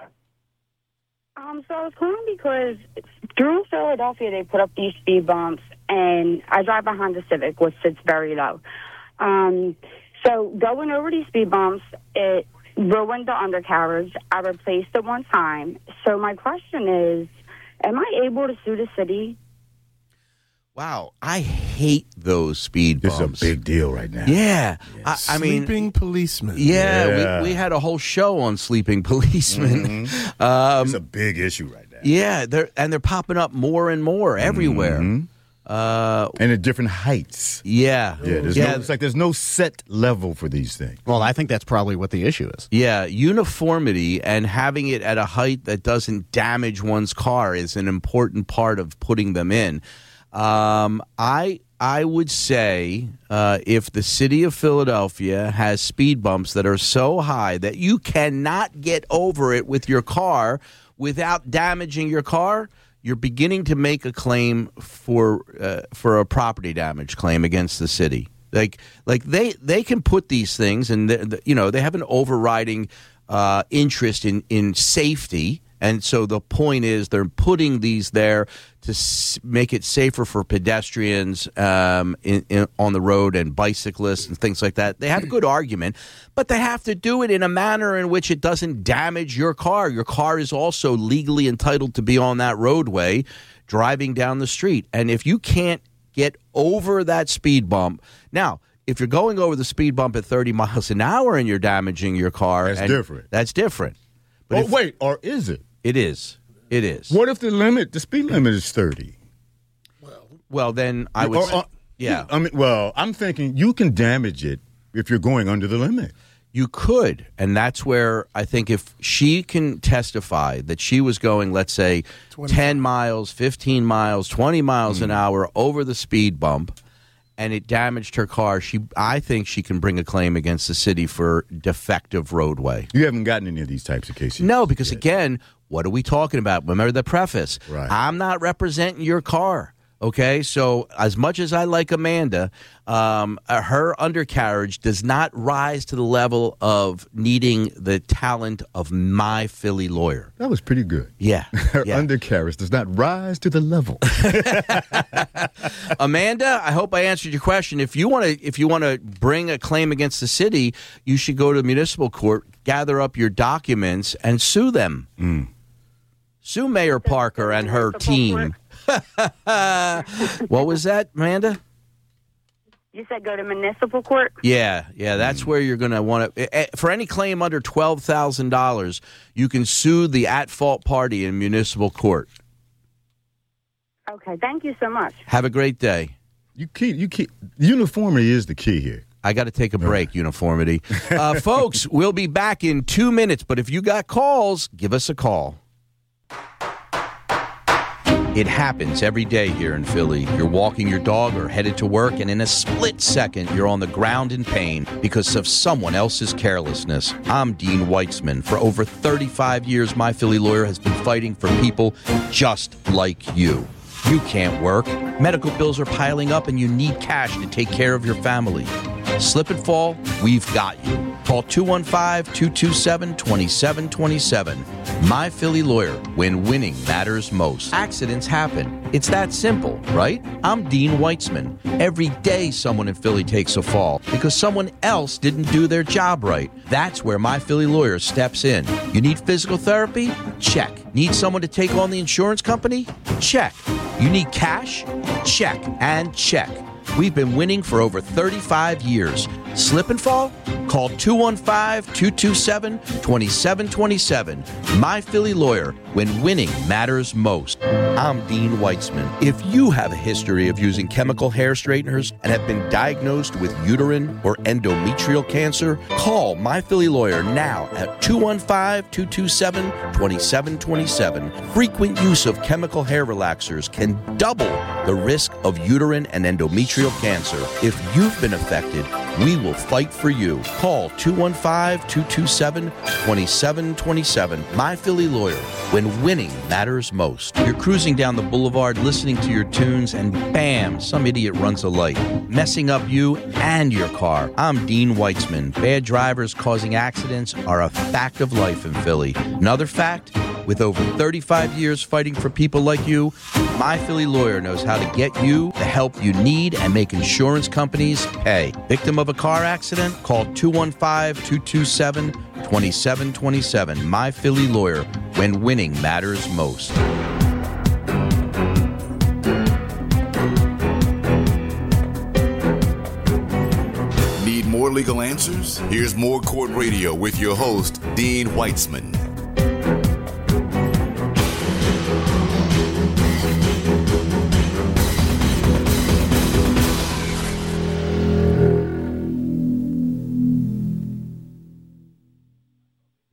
Um, so I was calling because through Philadelphia they put up these speed bumps, and I drive a Honda Civic, which sits very low. Um, so going over these speed bumps, it ruined the undercarriage. I replaced it one time. So my question is, am I able to sue the city? Wow, I hate those speed This bumps. is a big deal right now. Yeah, I, I mean, Sleeping policeman. yeah, Yeah. We, we had a whole show on sleeping policemen. Um, It's a big issue right now. yeah, they're and they're popping up more and more everywhere. Mhm. Uh, and at different heights. Yeah. Yeah, there's yeah. No, it's like there's no set level for these things. Well, I think that's probably what the issue is. Yeah, uniformity and having it at a height that doesn't damage one's car is an important part of putting them in. Um, I I would say uh, if the city of Philadelphia has speed bumps that are so high that you cannot get over it with your car without damaging your car, you're beginning to make a claim for uh, for a property damage claim against the city. Like like they they can put these things, and the, the, you know they have an overriding uh, interest in in safety. And so the point is they're putting these there to s- make it safer for pedestrians um, in, in, on the road and bicyclists and things like that. They have a good argument, but they have to do it in a manner in which it doesn't damage your car. Your car is also legally entitled to be on that roadway driving down the street. And if you can't get over that speed bump, now, if you're going over the speed bump at thirty miles an hour and you're damaging your car, That's and different. That's different. But Oh, if, wait, or is it? It is. It is. What if the limit, the speed limit is thirty? Well, then I would Or- say, or- yeah. I mean, well, I'm thinking you can damage it if you're going under the limit. You could, and that's where I think if she can testify that she was going, let's say, ten miles, fifteen miles, twenty miles an hour over the speed bump, and it damaged her car, she, I think she can bring a claim against the city for defective roadway. You haven't gotten any of these types of cases. No, because yet. again, what are we talking about? Remember the preface. Right. I'm not representing your car. Okay, so as much as I like Amanda, um, uh, her undercarriage does not rise to the level of needing the talent of my Philly lawyer. That was pretty good. Yeah, Her yeah. undercarriage does not rise to the level. Amanda, I hope I answered your question. If you want to, if you want to bring a claim against the city, you should go to municipal court, gather up your documents, and sue them. Mm. Sue Mayor Parker and her team. What was that, Amanda? You said go to municipal court? Yeah, yeah, that's where you're going to want to. For any claim under twelve thousand dollars, you can sue the at-fault party in municipal court. Okay, thank you so much. Have a great day. You keep, you keep, uniformity is the key here. I got to take a break, uniformity. Uh, folks, we'll be back in two minutes, but if you got calls, give us a call. It happens every day here in Philly. You're walking your dog or headed to work, and in a split second, you're on the ground in pain because of someone else's carelessness. I'm Dean Weitzman. For over thirty-five years, My Philly Lawyer has been fighting for people just like you. You can't work. Medical bills are piling up, and you need cash to take care of your family. Slip and fall, we've got you. Call two one five, two two seven, two seven two seven. My Philly Lawyer, when winning matters most. Accidents happen. It's that simple, right? I'm Dean Weitzman. Every day someone in Philly takes a fall because someone else didn't do their job right. That's where My Philly Lawyer steps in. You need physical therapy? Check. Need someone to take on the insurance company? Check. You need cash? Check and check. We've been winning for over thirty-five years. Slip and fall? Call two one five, two two seven, two seven two seven. My Philly Lawyer, when winning matters most. I'm Dean Weitzman. If you have a history of using chemical hair straighteners and have been diagnosed with uterine or endometrial cancer, call My Philly Lawyer now at two one five, two two seven, two seven two seven. Frequent use of chemical hair relaxers can double the risk of uterine and endometrial cancer. If you've been affected, we will fight for you. Call two one five, two two seven, two seven two seven. My Philly Lawyer, when winning matters most. You're cruising down the boulevard listening to your tunes and bam, some idiot runs a light, messing up you and your car. I'm Dean Weitzman. Bad drivers causing accidents are a fact of life in Philly. Another fact, with over thirty-five years fighting for people like you, My Philly Lawyer knows how to get you the help you need and make insurance companies pay. Victim of a car accident? Call two one five, two two seven, two seven two seven. My Philly Lawyer, when winning matters most. Need more legal answers? Here's More Court Radio with your host, Dean Weitzman.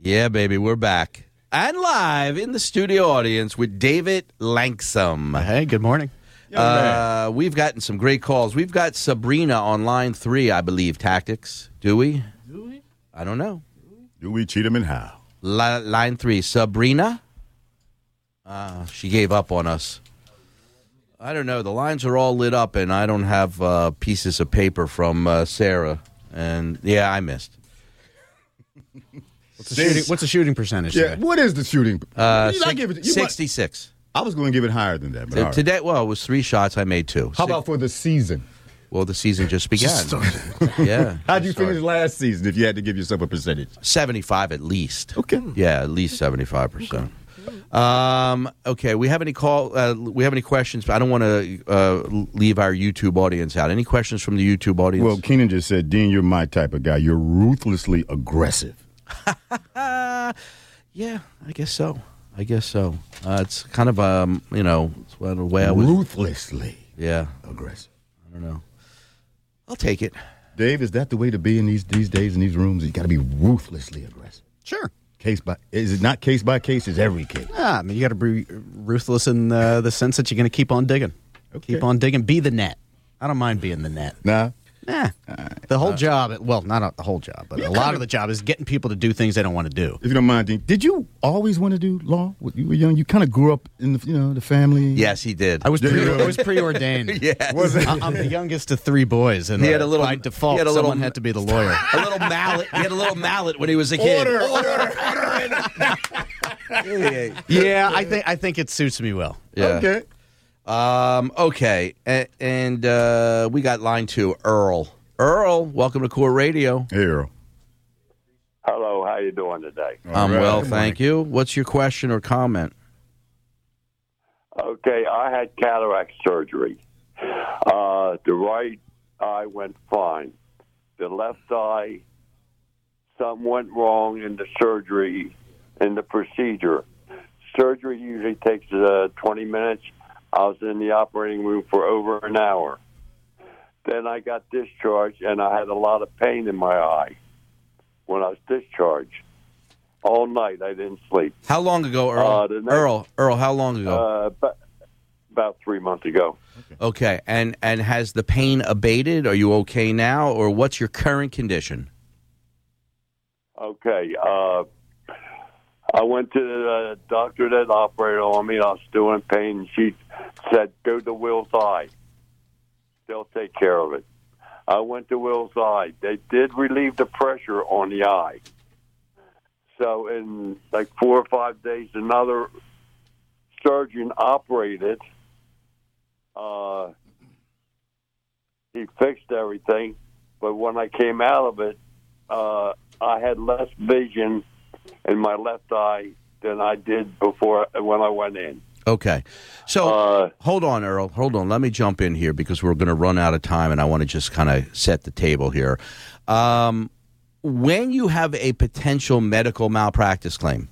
Yeah, baby, we're back. And live in the studio audience with David Langsam. Hey, good morning. Uh, we've gotten some great calls. We've got Sabrina on line three, I believe, Tactics. Do we? Do we? I don't know. Do we cheat him and how? Li- line three, Sabrina? Uh, she gave up on us. I don't know. The lines are all lit up, and I don't have uh, pieces of paper from uh, Sarah. And, yeah, I missed. What's the shooting, what's the shooting percentage Yeah, today? what is the shooting? Uh, Did I six, give it- you might- sixty-six. I was going to give it higher than that. But Uh, all right. Today, well, it was three shots. I made two. How Six- about for the season? Well, the season just began. Yeah. How'd you Just started. finish last season if you had to give yourself a percentage? seventy-five at least. Okay. Yeah, at least seventy-five percent. Um, okay, we have any call? Uh, we have any questions? I don't want to uh, leave our YouTube audience out. Any questions from the YouTube audience? Well, Keenan just said, Dean, you're my type of guy. You're ruthlessly aggressive. uh, yeah, I guess so. I guess so. Uh, it's kind of um, you know, it's the way I was. Ruthlessly Yeah, aggressive. I don't know. I'll take it. Dave, is that the way to be in these these days in these rooms? You got to be ruthlessly aggressive. Sure. Case by is it not case by case? It's every case. Yeah, I mean, you got to be ruthless in uh, the sense that you're going to keep on digging. Okay. Keep on digging. Be the net. I don't mind being the net. Nah. Nah. The whole job, well, not the whole job, but a lot of the job is getting people to do things they don't want to do. If you don't mind, Dean, did you always want to do law when you were young? You kind of grew up in the you know the family. Yes, he did. I was pre- I was preordained. Yes. Was it? I- I'm the youngest of three boys, and He had a little- by default, he had a little- someone had to be the lawyer. A little mallet. He had a little mallet when he was a kid. Order, order, Yeah. Yeah, I think I think it suits me well. Yeah. Okay. Um, okay. A- and uh, we got line two, Earl. Earl, welcome to Core Radio. Hey, Earl. Hello, how you doing today? I'm right. well, Good thank you. What's your question or comment? Okay, I had cataract surgery. Uh, the right eye went fine. The left eye, something went wrong in the surgery, in the procedure. Surgery usually takes uh, twenty minutes. I was in the operating room for over an hour. Then I got discharged, and I had a lot of pain in my eye when I was discharged. All night, I didn't sleep. How long ago, Earl? Uh, the next- Earl, Earl, how long ago? Uh, about, about three months ago. Okay, and and has the pain abated? Are you okay now, or what's your current condition? Okay. Uh, I went to the doctor that operated on me. I was still in pain. And she said, go to Will's Eye. They'll take care of it. I went to Will's Eye. They did relieve the pressure on the eye. So in like four or five days, another surgeon operated. Uh, he fixed everything. But when I came out of it, uh, I had less vision in my left eye than I did before when I went in. Okay. So Uh, hold on, Earl. Hold on. Let me jump in here because we're going to run out of time, and I want to just kind of set the table here. Um, when you have a potential medical malpractice claim,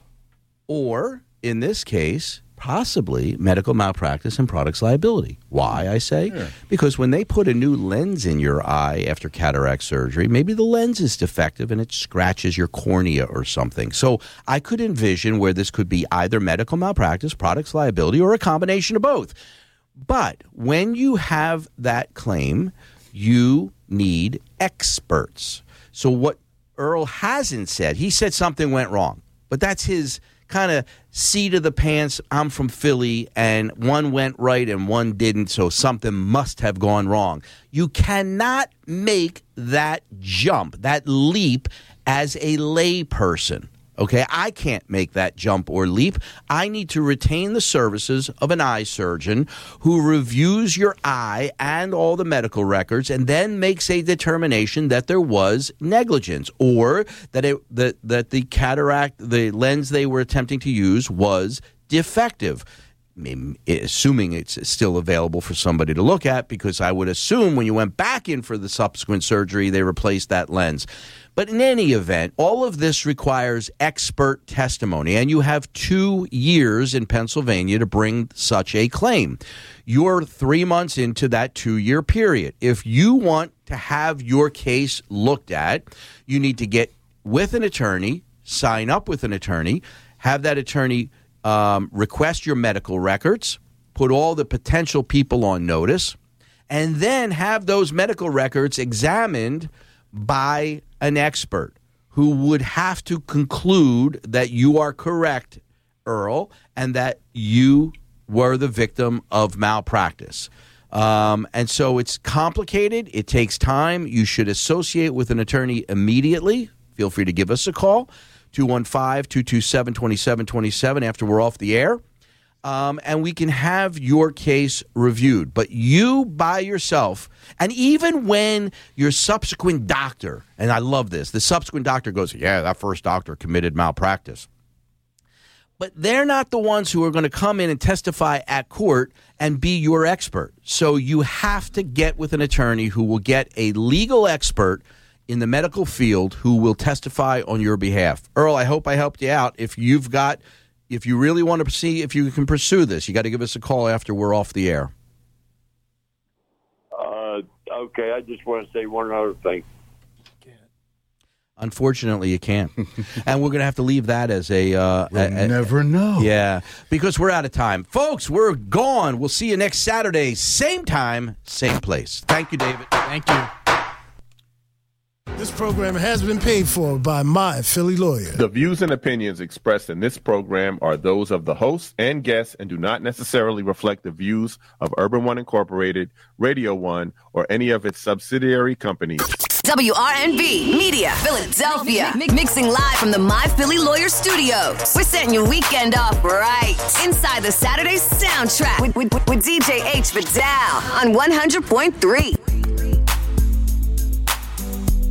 or in this case, possibly medical malpractice and products liability. Why, I say? Yeah. Because when they put a new lens in your eye after cataract surgery, maybe the lens is defective and it scratches your cornea or something. So I could envision where this could be either medical malpractice, products liability, or a combination of both. But when you have that claim, you need experts. So what Earl hasn't said, he said something went wrong, but that's his kind of seat of the pants. I'm from Philly, and one went right and one didn't, so something must have gone wrong. You cannot make that jump, that leap, as a lay person. Okay, I can't make that jump or leap. I need to retain the services of an eye surgeon who reviews your eye and all the medical records and then makes a determination that there was negligence or that it, that, that the cataract, the lens they were attempting to use was defective. Assuming it's still available for somebody to look at, because I would assume when you went back in for the subsequent surgery, they replaced that lens. But in any event, all of this requires expert testimony, and you have two years in Pennsylvania to bring such a claim. You're three months into that two-year period. If you want to have your case looked at, you need to get with an attorney sign up with an attorney, have that attorney um, request your medical records, put all the potential people on notice, and then have those medical records examined by an expert who would have to conclude that you are correct, Earl, and that you were the victim of malpractice. Um, and so it's complicated. It takes time. You should associate with an attorney immediately. Feel free to give us a call, two one five, two two seven, two seven two seven after we're off the air. Um, and we can have your case reviewed. But you by yourself, and even when your subsequent doctor, and I love this, the subsequent doctor goes, yeah, that first doctor committed malpractice. But they're not the ones who are going to come in and testify at court and be your expert. So you have to get with an attorney who will get a legal expert in the medical field who will testify on your behalf. Earl, I hope I helped you out. If you've got... If you really want to see if you can pursue this, you got to give us a call after we're off the air. Uh, okay, I just want to say one other thing. Unfortunately, you can't. And we're going to have to leave that as a... Uh, You'll a, a, never know. Yeah, because we're out of time. Folks, we're gone. We'll see you next Saturday, same time, same place. Thank you, David. Thank you. This program has been paid for by My Philly Lawyer. The views and opinions expressed in this program are those of the hosts and guests and do not necessarily reflect the views of Urban One Incorporated, Radio One, or any of its subsidiary companies. W R N B Media, Philadelphia. Mixing live from the My Philly Lawyer Studios. We're setting your weekend off right. Inside the Saturday soundtrack with, with, with D J H. Vidal on one hundred point three.